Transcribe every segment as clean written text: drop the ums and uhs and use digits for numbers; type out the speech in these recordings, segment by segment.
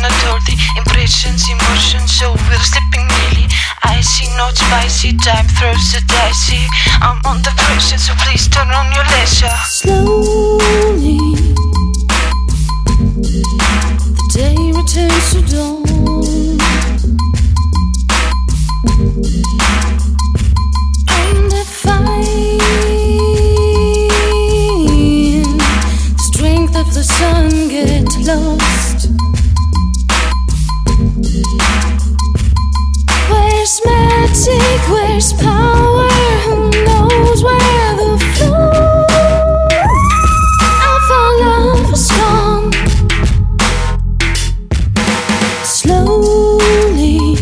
cannot hold the impressions, emotions, so we're slipping nearly. I see not spicy, time throws the dicey. I'm on the pressure, so please turn on your leisure. Slowly, the day returns to dawn. And I find the strength of the sun get lost. Where's magic? Where's power? Who knows where the flow of our love has gone? Slowly,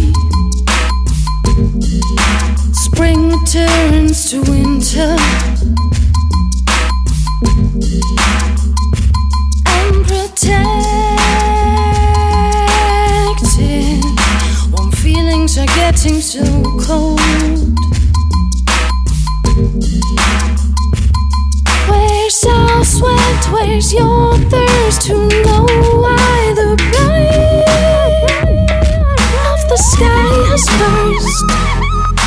spring returns to winter, and protected. Warm feelings are getting so cold. Where's our sweat? Where's your thirst? Who know why the bright of the sky has burst?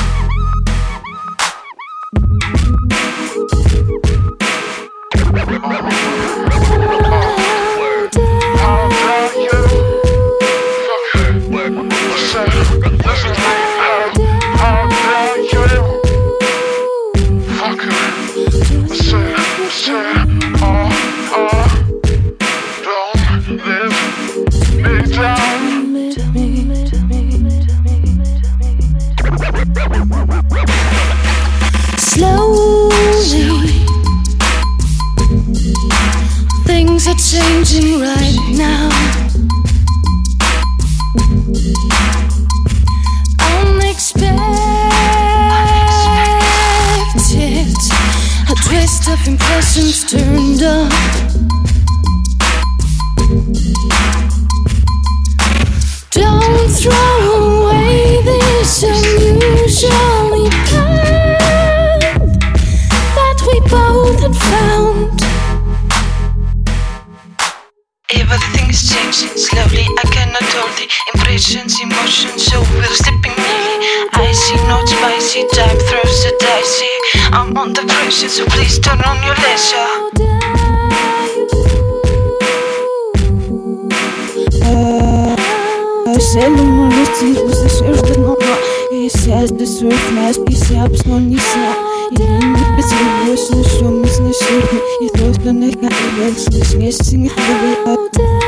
Slowly, things are changing right now. Unexpected, a twist of impressions turned up. Don't throw away this unusually path that we both had found. Everything is changing slowly, I cannot hold the impressions, emotions, so we're slipping nearly. I see not spicy, time throws the dicey. I'm on the pressure, so please turn on your leisure. Selling the teeth was the shirt that no more. He says the surf mask, he saps on his snap. He didn't miss the voice, no show, miss the shirt. He throws the neck at the legs, he's missing it for the way up.